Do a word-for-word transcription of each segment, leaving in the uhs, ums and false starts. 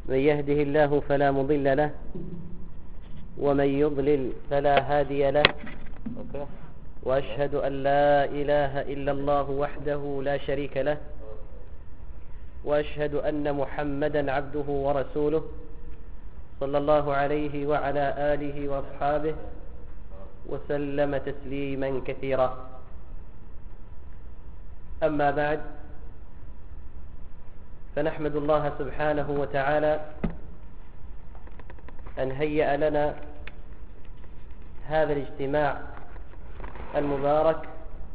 من يهده الله فلا مضل له ومن يضلل فلا هادي له. وأشهد أن لا إله إلا الله وحده لا شريك له، وأشهد أن محمدا عبده ورسوله صلى الله عليه وعلى آله وأصحابه وسلم تسليما كثيرا. أما بعد، فنحمد الله سبحانه وتعالى أن هيأ لنا هذا الاجتماع المبارك،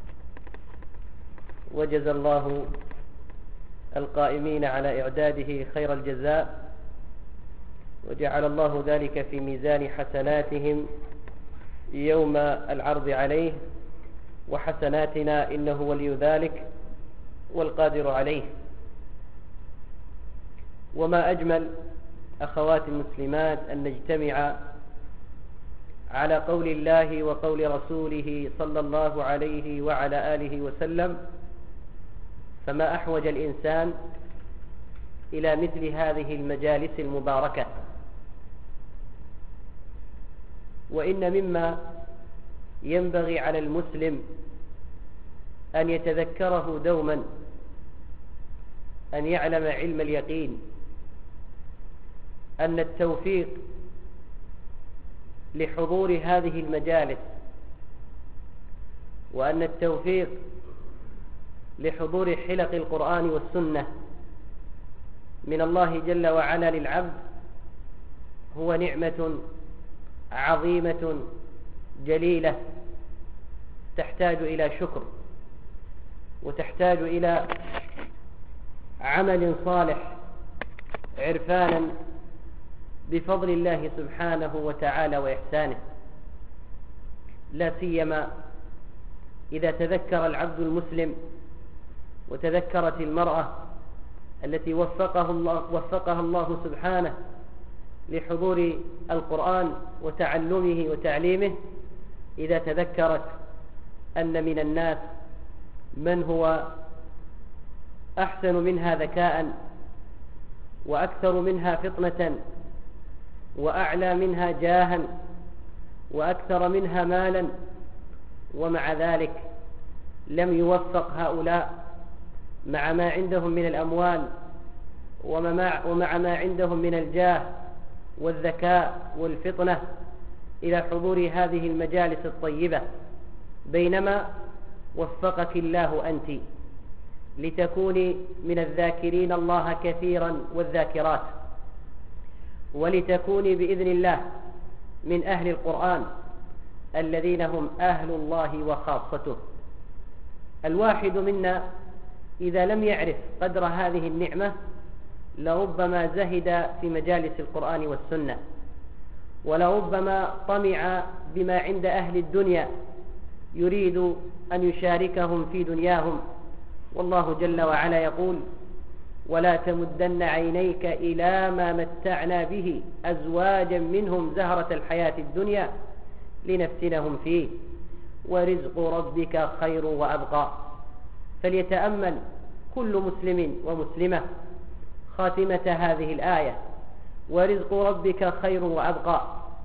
وجزى الله القائمين على إعداده خير الجزاء، وجعل الله ذلك في ميزان حسناتهم يوم العرض عليه، وحسناتنا إنه ولي ذلك والقادر عليه. وما أجمل أخوات المسلمات أن نجتمع على قول الله وقول رسوله صلى الله عليه وعلى آله وسلم، فما أحوج الإنسان إلى مثل هذه المجالس المباركة. وإن مما ينبغي على المسلم أن يتذكره دوما أن يعلم علم اليقين أن التوفيق لحضور هذه المجالس، وأن التوفيق لحضور حلق القرآن والسنة من الله جل وعلا للعبد هو نعمة عظيمة جليلة تحتاج إلى شكر، وتحتاج إلى عمل صالح عرفانا بفضل الله سبحانه وتعالى وإحسانه، لا سيما إذا تذكر العبد المسلم وتذكرت المرأة التي وفقه الله وفقها الله سبحانه لحضور القرآن وتعلمه وتعليمه، إذا تذكرت أن من الناس من هو أحسن منها ذكاء، وأكثر منها فطنة، وأعلى منها جاها، وأكثر منها مالا، ومع ذلك لم يوفق هؤلاء مع ما عندهم من الأموال ومع ما عندهم من الجاه والذكاء والفطنة إلى حضور هذه المجالس الطيبة، بينما وفقك الله أنت لتكوني من الذاكرين الله كثيرا والذاكرات، ولتكوني بإذن الله من أهل القرآن الذين هم أهل الله وخاصته. الواحد منا إذا لم يعرف قدر هذه النعمة لربما زهد في مجالس القرآن والسنة، ولربما طمع بما عند أهل الدنيا يريد أن يشاركهم في دنياهم. والله جل وعلا يقول: ولا تمدن عينيك إلى ما متعنا به أزواجا منهم زهرة الحياة الدنيا لنفتنهم فيه ورزق ربك خير وأبقى. فليتأمل كل مسلم ومسلمة خاتمة هذه الآية: ورزق ربك خير وأبقى.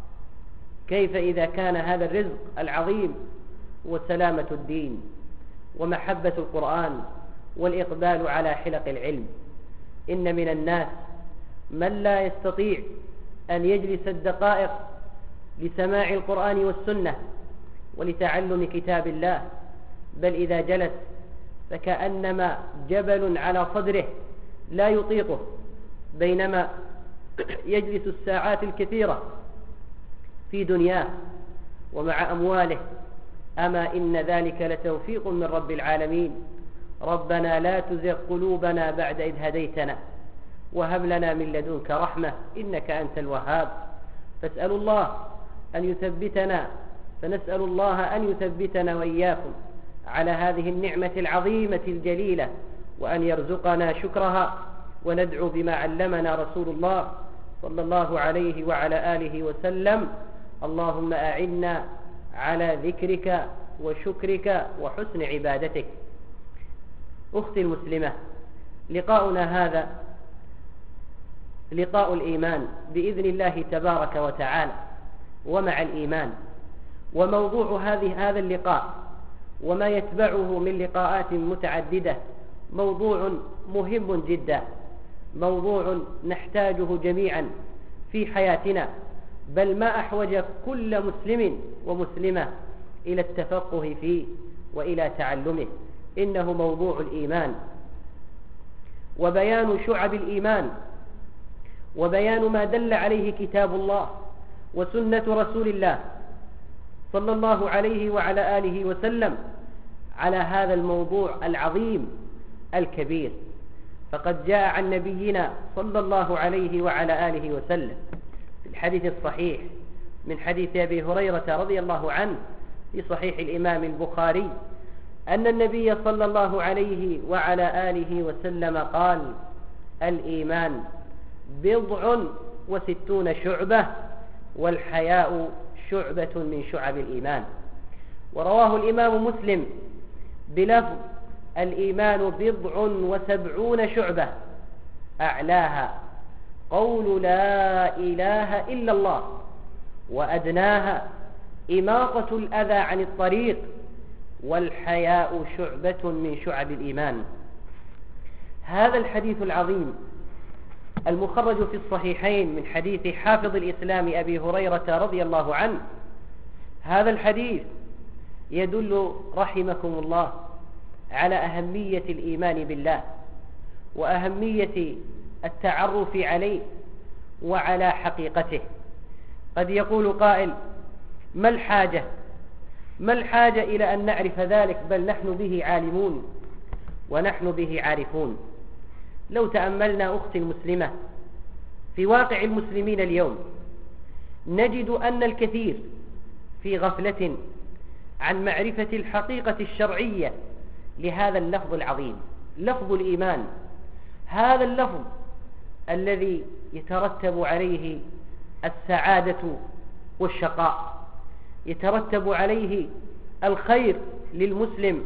كيف إذا كان هذا الرزق العظيم وسلامة الدين ومحبة القرآن والإقبال على حلق العلم؟ إن من الناس من لا يستطيع أن يجلس الدقائق لسماع القرآن والسنة ولتعلم كتاب الله، بل إذا جلس فكأنما جبل على صدره لا يطيقه، بينما يجلس الساعات الكثيرة في دنياه ومع أمواله. أما إن ذلك لتوفيق من رب العالمين. ربنا لا تزغ قلوبنا بعد إذ هديتنا وهب لنا من لدنك رحمة إنك أنت الوهاب. فاسأل الله أن يثبتنا فنسأل الله أن يثبتنا وإياكم على هذه النعمة العظيمة الجليلة، وأن يرزقنا شكرها، وندعو بما علمنا رسول الله صلى الله عليه وعلى آله وسلم: اللهم أعنا على ذكرك وشكرك وحسن عبادتك. أختي المسلمة، لقاؤنا هذا لقاء الإيمان بإذن الله تبارك وتعالى ومع الإيمان. وموضوع هذه هذا اللقاء وما يتبعه من لقاءات متعددة موضوع مهم جدا، موضوع نحتاجه جميعا في حياتنا، بل ما أحوج كل مسلم ومسلمة إلى التفقه فيه وإلى تعلمه. إنه موضوع الإيمان وبيان شعب الإيمان وبيان ما دل عليه كتاب الله وسنة رسول الله صلى الله عليه وعلى آله وسلم على هذا الموضوع العظيم الكبير. فقد جاء عن نبينا صلى الله عليه وعلى آله وسلم في الحديث الصحيح من حديث أبي هريرة رضي الله عنه في صحيح الإمام البخاري أن النبي صلى الله عليه وعلى آله وسلم قال: الإيمان بضع وستون شعبة والحياء شعبة من شعب الإيمان. ورواه الإمام مسلم بلفظ: الإيمان بضع وسبعون شعبة أعلاها قول لا إله إلا الله وأدناها إماطة الأذى عن الطريق والحياء شعبة من شعب الإيمان. هذا الحديث العظيم المخرج في الصحيحين من حديث حافظ الإسلام أبي هريرة رضي الله عنه، هذا الحديث يدل رحمكم الله على أهمية الإيمان بالله وأهمية التعرف عليه وعلى حقيقته. قد يقول قائل: ما الحاجة ما الحاجة إلى أن نعرف ذلك؟ بل نحن به عالمون ونحن به عارفون. لو تأملنا أختي المسلمة في واقع المسلمين اليوم نجد أن الكثير في غفلة عن معرفة الحقيقة الشرعية لهذا اللفظ العظيم، لفظ الإيمان. هذا اللفظ الذي يترتب عليه السعادة والشقاء، يترتب عليه الخير للمسلم،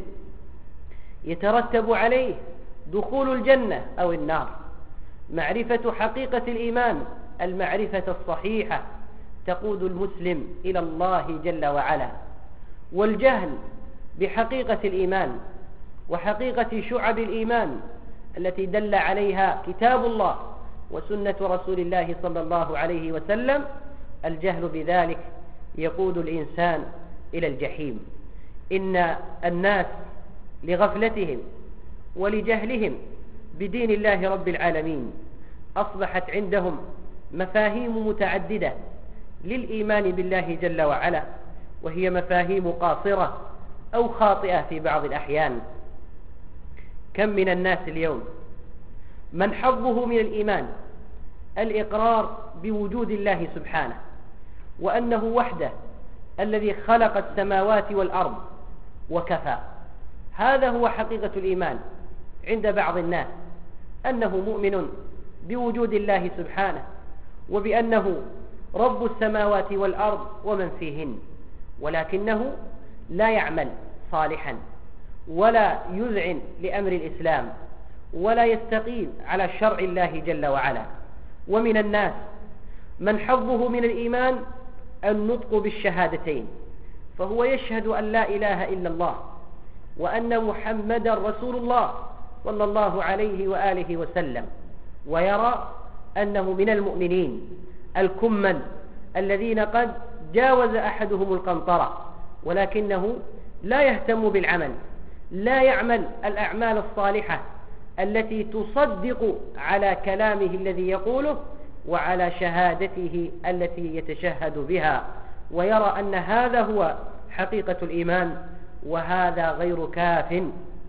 يترتب عليه دخول الجنة أو النار. معرفة حقيقة الإيمان، المعرفة الصحيحة، تقود المسلم إلى الله جل وعلا. والجهل بحقيقة الإيمان وحقيقة شعب الإيمان التي دل عليها كتاب الله وسنة رسول الله صلى الله عليه وسلم، الجهل بذلك يقود الإنسان إلى الجحيم. إن الناس لغفلتهم ولجهلهم بدين الله رب العالمين أصبحت عندهم مفاهيم متعددة للإيمان بالله جل وعلا، وهي مفاهيم قاصرة أو خاطئة في بعض الأحيان. كم من الناس اليوم من حظه من الإيمان الإقرار بوجود الله سبحانه وأنه وحده الذي خلق السماوات والأرض وكفى. هذا هو حقيقة الإيمان عند بعض الناس، أنه مؤمن بوجود الله سبحانه وبأنه رب السماوات والأرض ومن فيهن، ولكنه لا يعمل صالحا ولا يذعن لأمر الإسلام ولا يستقيم على شرع الله جل وعلا. ومن الناس من حظه من الإيمان النطق بالشهادتين، فهو يشهد أن لا إله إلا الله وأن محمدا رسول الله صلى الله عليه وآله وسلم، ويرى أنه من المؤمنين الكمل الذين قد جاوز أحدهم القنطرة، ولكنه لا يهتم بالعمل، لا يعمل الأعمال الصالحة التي تصدق على كلامه الذي يقوله وعلى شهادته التي يتشهد بها، ويرى أن هذا هو حقيقة الإيمان، وهذا غير كاف.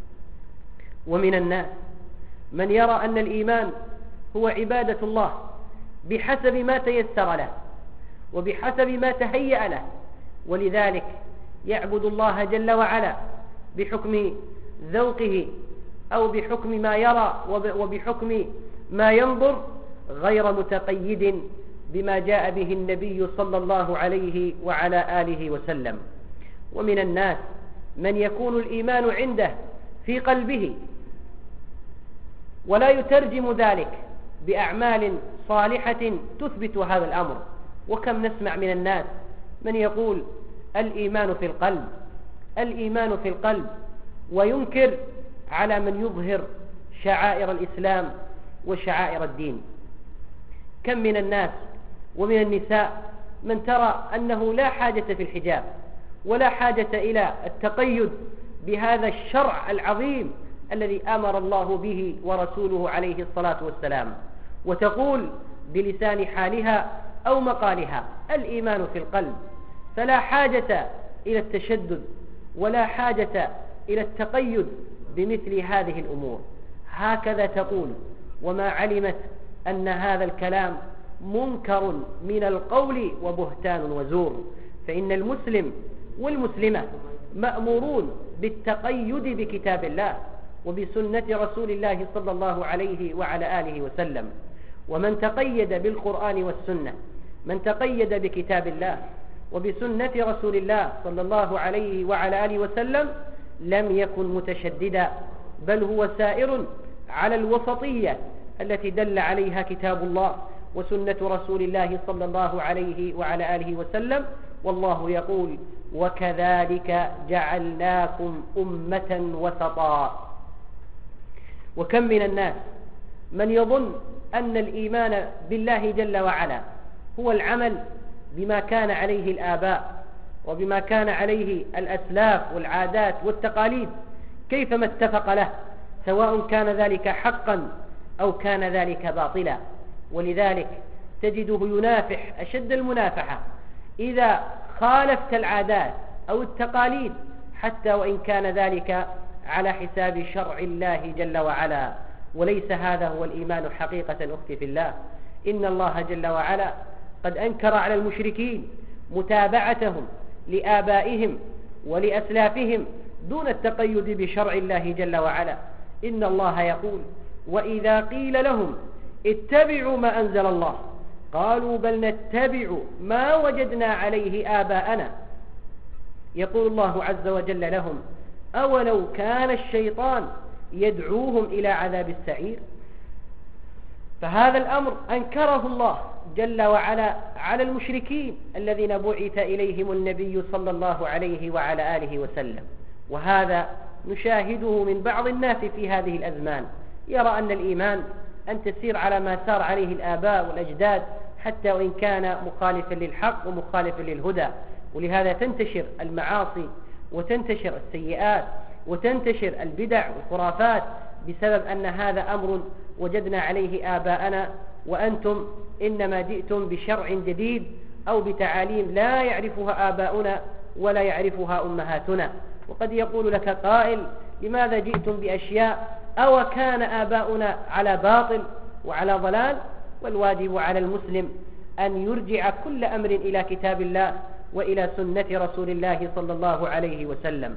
ومن الناس من يرى أن الإيمان هو عبادة الله بحسب ما تيسر له وبحسب ما تهيأ له، ولذلك يعبد الله جل وعلا بحكم ذوقه أو بحكم ما يرى وبحكم ما ينظر، غير متقيد بما جاء به النبي صلى الله عليه وعلى آله وسلم. ومن الناس من يكون الإيمان عنده في قلبه ولا يترجم ذلك بأعمال صالحة تثبت هذا الأمر. وكم نسمع من الناس من يقول الإيمان في القلب، الإيمان في القلب، وينكر على من يظهر شعائر الإسلام وشعائر الدين. كم من الناس ومن النساء من ترى أنه لا حاجة في الحجاب ولا حاجة إلى التقيد بهذا الشرع العظيم الذي أمر الله به ورسوله عليه الصلاة والسلام، وتقول بلسان حالها أو مقالها الإيمان في القلب، فلا حاجة إلى التشدد ولا حاجة إلى التقيد بمثل هذه الأمور. هكذا تقول، وما علمت أن هذا الكلام منكر من القول وبهتان وزور. فإن المسلم والمسلمة مأمورون بالتقيد بكتاب الله وبسنة رسول الله صلى الله عليه وعلى آله وسلم. ومن تقيد بالقرآن والسنة، من تقيد بكتاب الله وبسنة رسول الله صلى الله عليه وعلى آله وسلم لم يكن متشددا، بل هو سائر على الوسطية التي دل عليها كتاب الله وسنة رسول الله صلى الله عليه وعلى آله وسلم. والله يقول: وكذلك جعلناكم أمة وسطا. وكم من الناس من يظن أن الإيمان بالله جل وعلا هو العمل بما كان عليه الآباء وبما كان عليه الأسلاف والعادات والتقاليد كيفما اتفق له، سواء كان ذلك حقا أو كان ذلك باطلا. ولذلك تجده ينافح أشد المنافحة إذا خالفت العادات أو التقاليد، حتى وإن كان ذلك على حساب شرع الله جل وعلا. وليس هذا هو الإيمان حقيقة أختي في الله. إن الله جل وعلا قد أنكر على المشركين متابعتهم لآبائهم ولأسلافهم دون التقيد بشرع الله جل وعلا. إن الله يقول: وإذا قيل لهم اتبعوا ما أنزل الله قالوا بل نتبع ما وجدنا عليه آباءنا. يقول الله عز وجل لهم: أولو كان الشيطان يدعوهم إلى عذاب السعير. فهذا الأمر أنكره الله جل وعلا على المشركين الذين بعث إليهم النبي صلى الله عليه وعلى آله وسلم. وهذا نشاهده من بعض الناس في هذه الأزمان، يرى أن الإيمان أن تسير على ما سار عليه الآباء والأجداد حتى وإن كان مخالفا للحق ومخالفا للهدى. ولهذا تنتشر المعاصي وتنتشر السيئات وتنتشر البدع والخرافات بسبب أن هذا أمر وجدنا عليه آباءنا، وأنتم إنما جئتم بشرع جديد أو بتعاليم لا يعرفها آباؤنا ولا يعرفها أمهاتنا. وقد يقول لك قائل: لماذا جئتم بأشياء أو كان آباؤنا على باطل وعلى ضلال؟ والواجب على المسلم أن يرجع كل أمر إلى كتاب الله وإلى سنة رسول الله صلى الله عليه وسلم.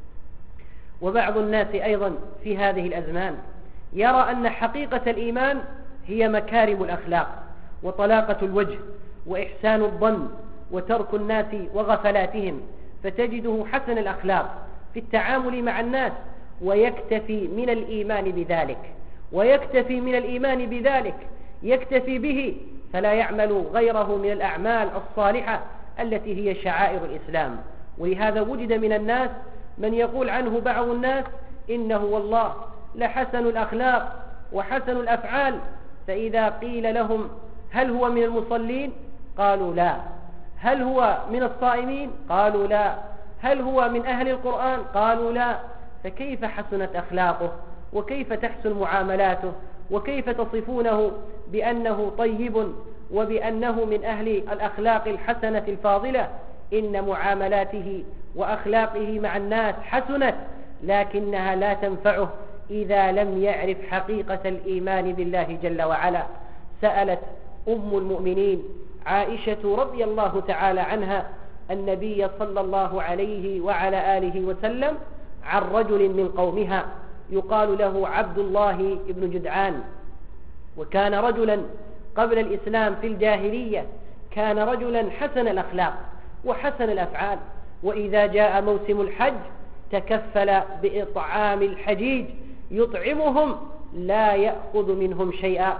وبعض الناس أيضا في هذه الأزمان يرى أن حقيقة الإيمان هي مكارم الأخلاق وطلاقة الوجه وإحسان الظن وترك الناس وغفلاتهم، فتجده حسن الأخلاق في التعامل مع الناس ويكتفي من الإيمان بذلك ويكتفي من الإيمان بذلك يكتفي به، فلا يعمل غيره من الأعمال الصالحة التي هي شعائر الإسلام. ولهذا وجد من الناس من يقول عنه بعض الناس: إنه والله لحسن الأخلاق وحسن الأفعال، فإذا قيل لهم: هل هو من المصلين؟ قالوا لا. هل هو من الصائمين؟ قالوا لا. هل هو من أهل القرآن؟ قالوا لا. فكيف حسنت أخلاقه وكيف تحسن معاملاته وكيف تصفونه بأنه طيب وبأنه من أهل الأخلاق الحسنة الفاضلة؟ إن معاملاته وأخلاقه مع الناس حسنت، لكنها لا تنفعه إذا لم يعرف حقيقة الإيمان بالله جل وعلا. سألت أم المؤمنين عائشة رضي الله تعالى عنها النبي صلى الله عليه وعلى آله وسلم عن رجل من قومها يقال له عبد الله بن جدعان، وكان رجلا قبل الإسلام في الجاهلية، كان رجلا حسن الأخلاق وحسن الأفعال، وإذا جاء موسم الحج تكفل بإطعام الحجيج، يطعمهم لا يأخذ منهم شيئا.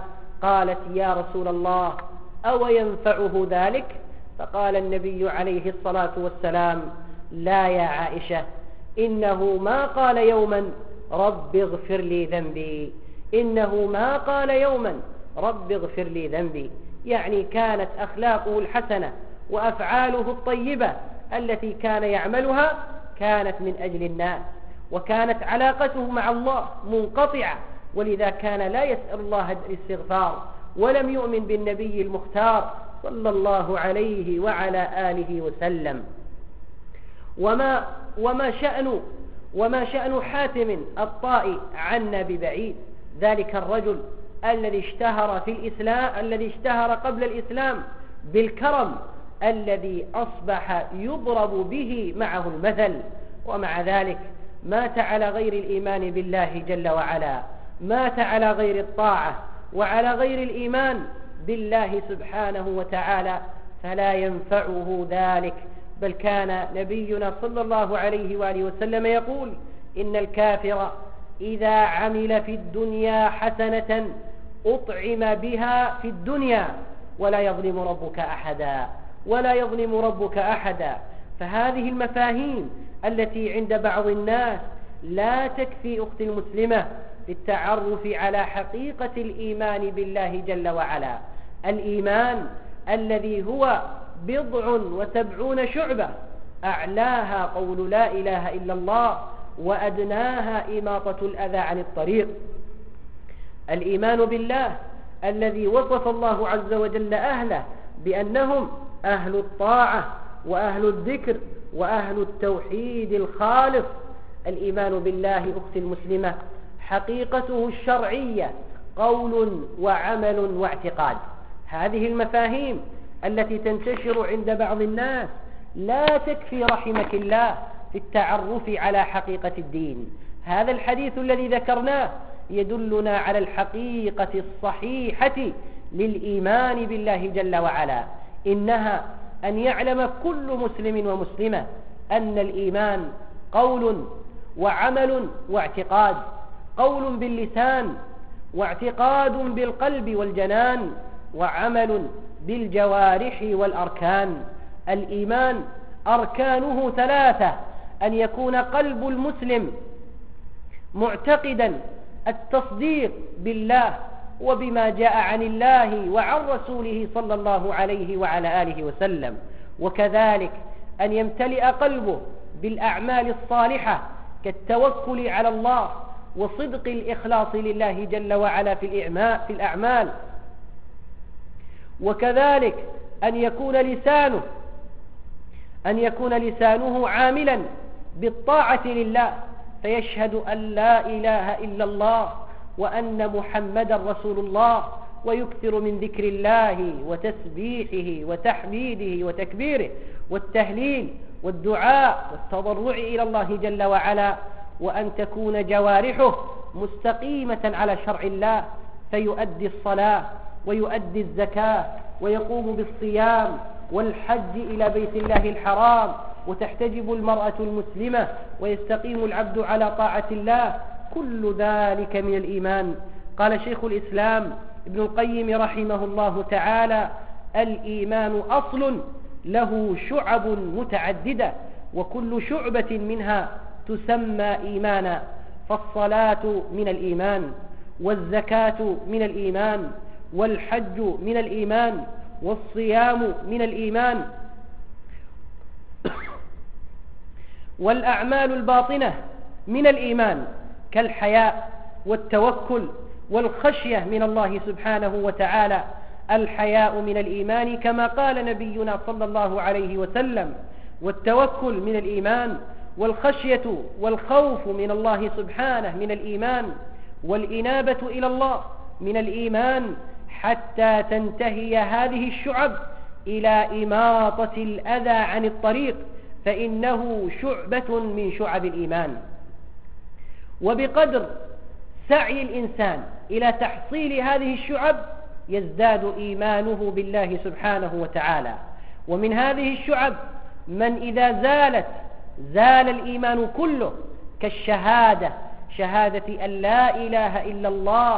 قالت يا رسول الله أو ينفعه ذلك؟ فقال النبي عليه الصلاة والسلام لا يا عائشة، إنه ما قال يوما رب اغفر لي ذنبي، إنه ما قال يوما رب اغفر لي ذنبي. يعني كانت أخلاقه الحسنة وأفعاله الطيبة التي كان يعملها كانت من أجل الناس، وكانت علاقته مع الله منقطعة، ولذا كان لا يسأل الله الاستغفار، ولم يؤمن بالنبي المختار صلى الله عليه وعلى آله وسلم. وما, وما شأن وما شأن حاتم الطائي عنا ببعيد، ذلك الرجل الذي اشتهر في الإسلام الذي اشتهر قبل الإسلام بالكرم، الذي أصبح يضرب به معه المثل، ومع ذلك مات على غير الإيمان بالله جل وعلا، مات على غير الطاعة وعلى غير الإيمان بالله سبحانه وتعالى، فلا ينفعه ذلك. بل كان نبينا صلى الله عليه وآله وسلم يقول إن الكافر إذا عمل في الدنيا حسنة أطعم بها في الدنيا ولا يظلم ربك أحدا، ولا يظلم ربك أحدا. فهذه المفاهيم التي عند بعض الناس لا تكفي أختي المسلمة للتعرف على حقيقة الإيمان بالله جل وعلا. الإيمان الذي هو بضع وسبعون شعبة، أعلاها قول لا إله إلا الله، وأدناها إماطة الأذى عن الطريق. الإيمان بالله الذي وصف الله عز وجل أهله بأنهم أهل الطاعة وأهل الذكر وأهل التوحيد الخالص. الإيمان بالله أختي المسلمة حقيقته الشرعية قول وعمل واعتقاد. هذه المفاهيم التي تنتشر عند بعض الناس لا تكفي رحمك الله في التعرف على حقيقة الدين. هذا الحديث الذي ذكرناه يدلنا على الحقيقة الصحيحة للإيمان بالله جل وعلا، إنها أن يعلم كل مسلم ومسلمة أن الإيمان قول وعمل واعتقاد، قول باللسان، واعتقاد بالقلب والجنان، وعمل بالجوارح والأركان. الإيمان أركانه ثلاثة: أن يكون قلب المسلم معتقدا التصديق بالله وبما جاء عن الله وعن رسوله صلى الله عليه وعلى آله وسلم، وكذلك أن يمتلئ قلبه بالأعمال الصالحة كالتوكل على الله وصدق الإخلاص لله جل وعلا في الأعمال، وكذلك أن يكون لسانه أن يكون لسانه عاملا بالطاعة لله، فيشهد أن لا إله إلا الله وأن محمدا رسول الله، ويكثر من ذكر الله وتسبيحه وتحميده وتكبيره والتهليل والدعاء والتضرع إلى الله جل وعلا، وأن تكون جوارحه مستقيمة على شرع الله، فيؤدي الصلاة ويؤدي الزكاة ويقوم بالصيام والحج إلى بيت الله الحرام، وتحتجب المرأة المسلمة ويستقيم العبد على طاعة الله. كل ذلك من الإيمان. قال شيخ الإسلام ابن القيم رحمه الله تعالى: الإيمان أصل له شعب متعددة، وكل شعبة منها تسمى إيمانا، فالصلاة من الإيمان، والزكاة من الإيمان، والحج من الإيمان، والصيام من الإيمان، والأعمال الباطنة من الإيمان كالحياء والتوكل والخشية من الله سبحانه وتعالى. الحياء من الإيمان كما قال نبينا صلى الله عليه وسلم، والتوكل من الإيمان، والخشية والخوف من الله سبحانه من الإيمان، والإنابة إلى الله من الإيمان، حتى تنتهي هذه الشعب إلى إماطة الأذى عن الطريق، فإنه شعبة من شعب الإيمان. وبقدر سعي الإنسان إلى تحصيل هذه الشعب يزداد إيمانه بالله سبحانه وتعالى. ومن هذه الشعب من إذا زالت زال الإيمان كله، كالشهادة، شهادة أن لا إله إلا الله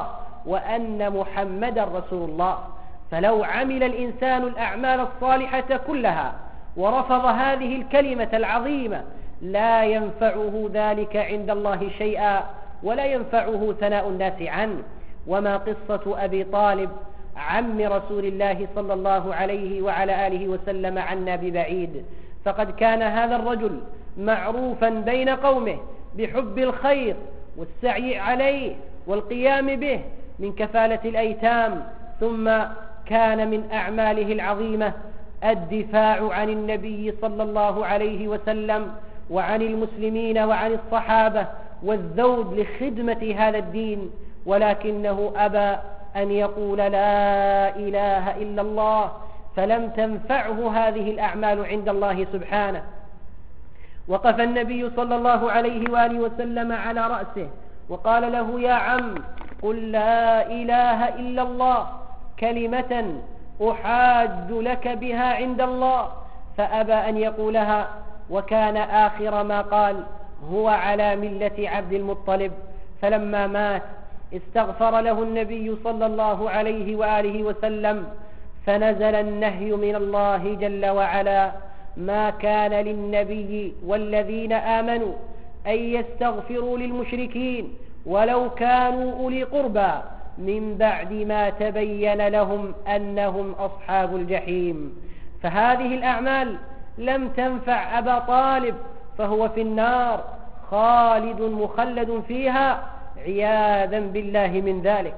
وأن محمدا رسول الله. فلو عمل الإنسان الأعمال الصالحة كلها ورفض هذه الكلمة العظيمة لا ينفعه ذلك عند الله شيئا ولا ينفعه ثناء الناس عنه. وما قصة أبي طالب عم رسول الله صلى الله عليه وعلى آله وسلم عنا ببعيد، فقد كان هذا الرجل معروفا بين قومه بحب الخير والسعي عليه والقيام به من كفالة الأيتام. ثم كان من أعماله العظيمة الدفاع عن النبي صلى الله عليه وسلم وعن المسلمين وعن الصحابة والذود لخدمة هذا الدين، ولكنه أبى أن يقول لا إله إلا الله، فلم تنفعه هذه الأعمال عند الله سبحانه. وقف النبي صلى الله عليه وآله وسلم على رأسه وقال له يا عم قل لا إله إلا الله كلمة أحاج لك بها عند الله، فأبى أن يقولها، وكان آخر ما قال هو على ملة عبد المطلب. فلما مات استغفر له النبي صلى الله عليه وآله وسلم، فنزل النهي من الله جل وعلا ما كان للنبي والذين آمنوا أن يستغفروا للمشركين ولو كانوا أولي قربى من بعد ما تبين لهم أنهم أصحاب الجحيم. فهذه الأعمال لم تنفع أبا طالب، فهو في النار خالد مخلد فيها عياذا بالله من ذلك.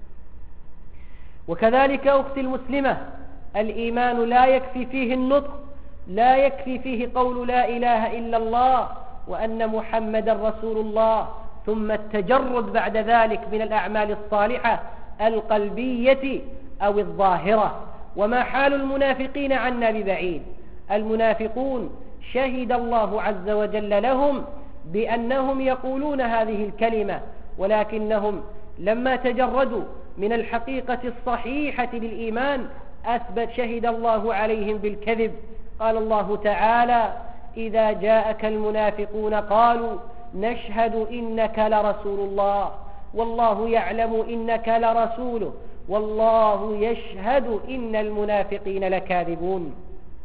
وكذلك أختي المسلمة، الإيمان لا يكفي فيه النطق، لا يكفي فيه قول لا إله إلا الله وأن محمدا رسول الله، ثم التجرد بعد ذلك من الأعمال الصالحة القلبية أو الظاهرة. وما حال المنافقين عنا ببعيد. المنافقون شهد الله عز وجل لهم بأنهم يقولون هذه الكلمة، ولكنهم لما تجردوا من الحقيقة الصحيحة للإيمان أثبت شهد الله عليهم بالكذب. قال الله تعالى إذا جاءك المنافقون قالوا نشهد إنك لرسول الله والله يعلم إنك لرسوله والله يشهد إن المنافقين لكاذبون.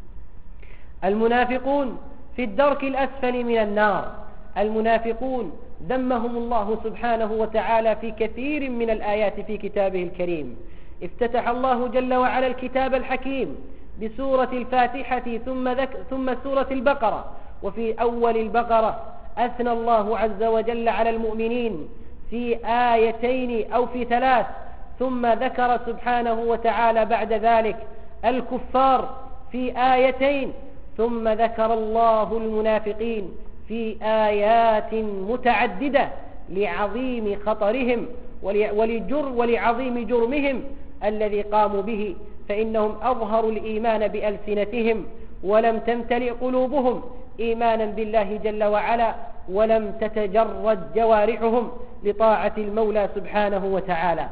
المنافقون في الدرك الأسفل من النار. المنافقون ذمهم الله سبحانه وتعالى في كثير من الآيات في كتابه الكريم. افتتح الله جل وعلا الكتاب الحكيم بسورة الفاتحة ثم, ذك ثم سورة البقرة. وفي أول البقرة أثنى الله عز وجل على المؤمنين في آيتين أو في ثلاث، ثم ذكر سبحانه وتعالى بعد ذلك الكفار في آيتين، ثم ذكر الله المنافقين في آيات متعددة لعظيم خطرهم ولجر ولعظيم جرمهم الذي قاموا به، فإنهم أظهروا الإيمان بألسنتهم ولم تمتلئ قلوبهم إيمانا بالله جل وعلا، ولم تتجرد جوارحهم لطاعة المولى سبحانه وتعالى.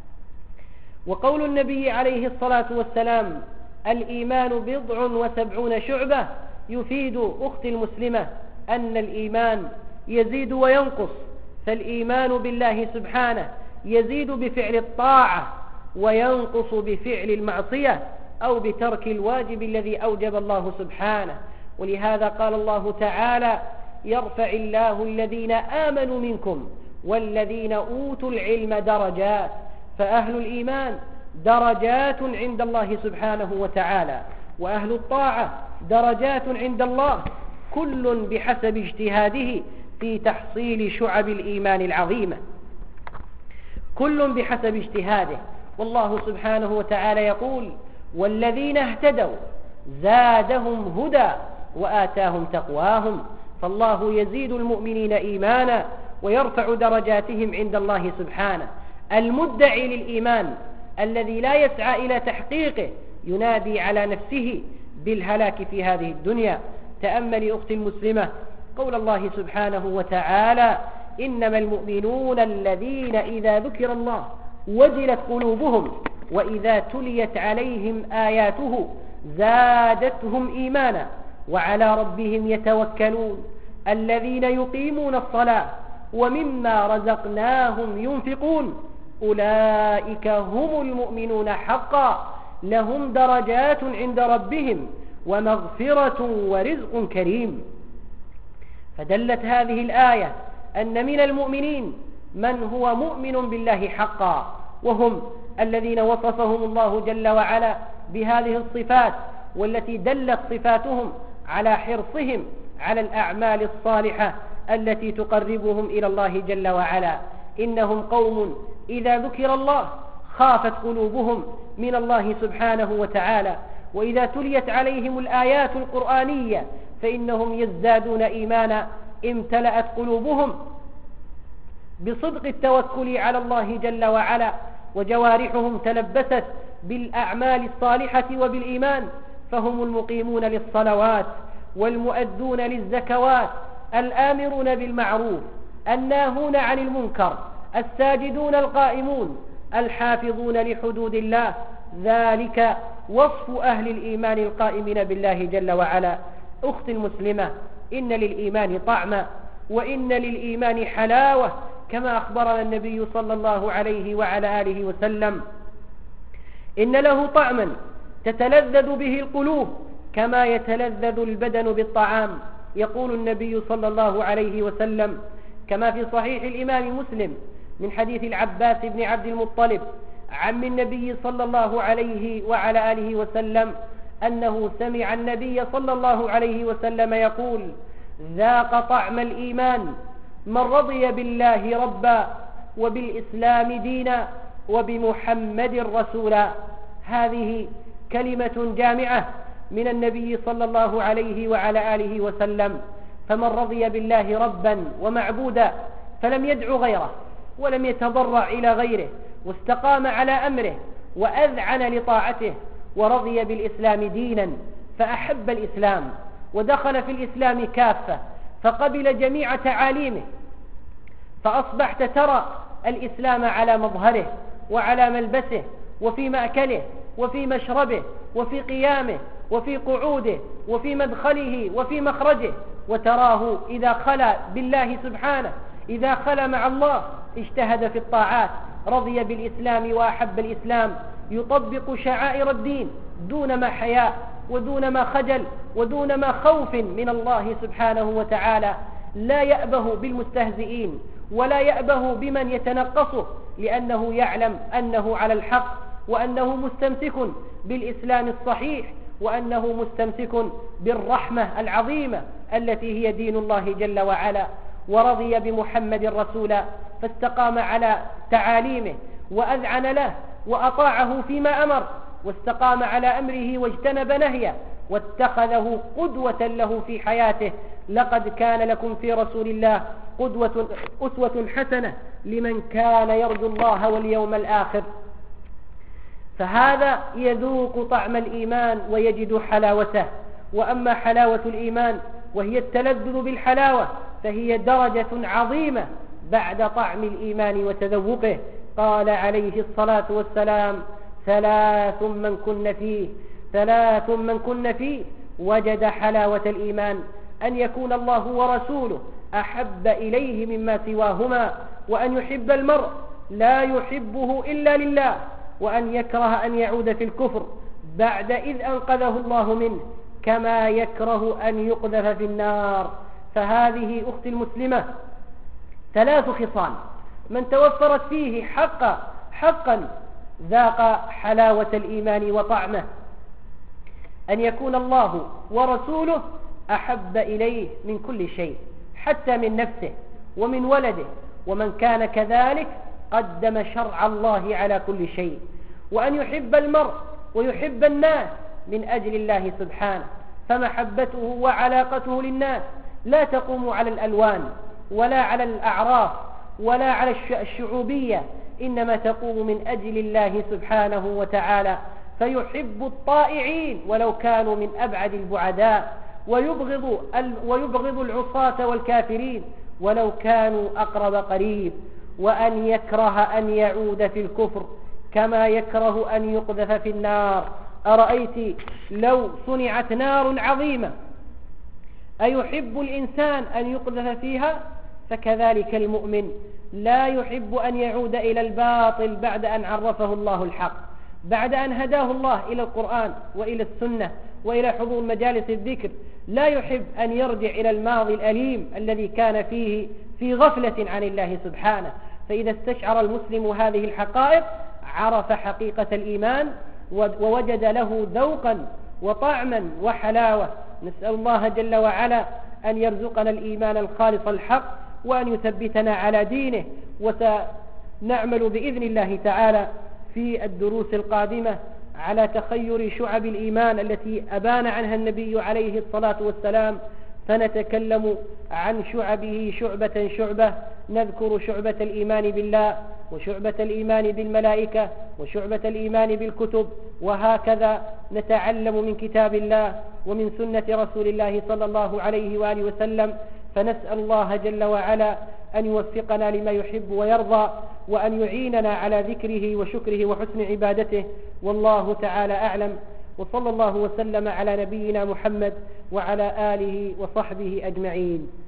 وقول النبي عليه الصلاة والسلام الإيمان بضع وسبعون شعبة يفيد أختي المسلمة أن الإيمان يزيد وينقص. فالإيمان بالله سبحانه يزيد بفعل الطاعة وينقص بفعل المعصية أو بترك الواجب الذي أوجب الله سبحانه. ولهذا قال الله تعالى يرفع الله الذين آمنوا منكم والذين أوتوا العلم درجات. فأهل الإيمان درجات عند الله سبحانه وتعالى، وأهل الطاعة درجات عند الله، كل بحسب اجتهاده في تحصيل شعب الإيمان العظيمة، كل بحسب اجتهاده. والله سبحانه وتعالى يقول والذين اهتدوا زادهم هدى وآتاهم تقواهم. فالله يزيد المؤمنين إيمانا ويرفع درجاتهم عند الله سبحانه. المدعي للإيمان الذي لا يسعى إلى تحقيقه ينادي على نفسه بالهلاك في هذه الدنيا. تأملي أختي المسلمة قول الله سبحانه وتعالى إنما المؤمنون الذين إذا ذكر الله وجلت قلوبهم وإذا تليت عليهم آياته زادتهم إيمانا وعلى ربهم يتوكلون الذين يقيمون الصلاة ومما رزقناهم ينفقون أولئك هم المؤمنون حقا لهم درجات عند ربهم ومغفرة ورزق كريم. فدلت هذه الآية أن من المؤمنين من هو مؤمن بالله حقا، وهم الذين وصفهم الله جل وعلا بهذه الصفات، والتي دلت صفاتهم على حرصهم على الأعمال الصالحة التي تقربهم إلى الله جل وعلا. إنهم قوم إذا ذكر الله خافت قلوبهم من الله سبحانه وتعالى، وإذا تليت عليهم الآيات القرآنية فإنهم يزدادون إيمانا، امتلأت قلوبهم بصدق التوكل على الله جل وعلا، وجوارحهم تلبست بالأعمال الصالحة وبالإيمان، فهم المقيمون للصلوات والمؤدون للزكوات، الآمرون بالمعروف الناهون عن المنكر، الساجدون القائمون، الحافظون لحدود الله. ذلك وصف أهل الإيمان القائمين بالله جل وعلا. أختي المسلمة، إن للإيمان طعما وإن للإيمان حلاوة، كما أخبرنا النبي صلى الله عليه وعلى آله وسلم: إن له طعما تتلذذ به القلوب كما يتلذذ البدن بالطعام. يقول النبي صلى الله عليه وسلم كما في صحيح الإمام مسلم من حديث العباس بن عبد المطلب عم النبي صلى الله عليه وعلى آله وسلم أنه سمع النبي صلى الله عليه وسلم يقول: ذاق طعم الإيمان من رضي بالله ربا وبالإسلام دينا وبمحمد رسولا. هذه كلمة جامعة من النبي صلى الله عليه وعلى آله وسلم. فمن رضي بالله ربا ومعبودا فلم يدع غيره ولم يتضرع إلى غيره، واستقام على أمره وأذعن لطاعته، ورضي بالإسلام دينا فأحب الإسلام ودخل في الإسلام كافة فقبل جميع تعاليمه، فأصبحت ترى الإسلام على مظهره وعلى ملبسه وفي مأكله وفي مشربه وفي قيامه وفي قعوده وفي مدخله وفي مخرجه، وتراه إذا خلا بالله سبحانه، إذا خلا مع الله اجتهد في الطاعات، رضي بالإسلام وأحب الإسلام، يطبق شعائر الدين دون ما حياء ودون ما خجل ودون ما خوف من الله سبحانه وتعالى. لا يأبه بالمستهزئين ولا يأبه بمن يتنقصه، لأنه يعلم أنه على الحق، وأنه مستمسك بالإسلام الصحيح، وأنه مستمسك بالرحمة العظيمة التي هي دين الله جل وعلا. ورضي بمحمد رسولا فاستقام على تعاليمه وأذعن له وأطاعه فيما أمر، واستقام على أمره واجتنب نهيه، واتخذه قدوة له في حياته. لقد كان لكم في رسول الله قدوة أسوة حسنة لمن كان يرجو الله واليوم الآخر. فهذا يذوق طعم الإيمان ويجد حلاوته. وأما حلاوة الإيمان وهي التلذذ بالحلاوة فهي درجة عظيمة بعد طعم الإيمان وتذوقه. قال عليه الصلاة والسلام: ثلاث من كن فيه ثلاث من كن فيه وجد حلاوة الإيمان: أن يكون الله ورسوله أحب إليه مما سواهما، وأن يحب المرء لا يحبه إلا لله، وأن يكره أن يعود في الكفر بعد إذ أنقذه الله منه، كما يكره أن يقذف في النار. فهذه أختي المسلمة ثلاث خصال من توفرت فيه حقا حقا ذاق حلاوة الإيمان وطعمه: أن يكون الله ورسوله أحب إليه من كل شيء، حتى من نفسه ومن ولده، ومن كان كذلك قدم شرع الله على كل شيء. وأن يحب المرء ويحب الناس من أجل الله سبحانه، فمحبته وعلاقته للناس لا تقوم على الألوان ولا على الأعراف ولا على الشعوبية، إنما تقوم من أجل الله سبحانه وتعالى. فيحب الطائعين ولو كانوا من أبعد البعداء، ويبغض, ويبغض العصاة والكافرين ولو كانوا أقرب قريب. وأن يكره أن يعود في الكفر كما يكره أن يقذف في النار. أرأيت لو صنعت نار عظيمة أيحب الإنسان أن يقذف فيها؟ فكذلك المؤمن لا يحب أن يعود إلى الباطل بعد أن عرفه الله الحق، بعد أن هداه الله إلى القرآن وإلى السنة وإلى حضور مجالس الذكر، لا يحب أن يرجع إلى الماضي الأليم الذي كان فيه في غفلة عن الله سبحانه. فإذا استشعر المسلم هذه الحقائق عرف حقيقة الإيمان ووجد له ذوقا وطعما وحلاوة. نسأل الله جل وعلا أن يرزقنا الإيمان الخالص الحق وأن يثبتنا على دينه. وسنعمل بإذن الله تعالى في الدروس القادمة على تخير شعب الإيمان التي أبان عنها النبي عليه الصلاة والسلام، فنتكلم عن شعبه شعبة شعبة، نذكر شعبة الإيمان بالله وشعبة الإيمان بالملائكة وشعبة الإيمان بالكتب، وهكذا نتعلم من كتاب الله ومن سنة رسول الله صلى الله عليه وآله وسلم. فنسأل الله جل وعلا أن يوفقنا لما يحب ويرضى، وأن يعيننا على ذكره وشكره وحسن عبادته، والله تعالى أعلم. وصلى الله وسلم على نبينا محمد وعلى آله وصحبه أجمعين.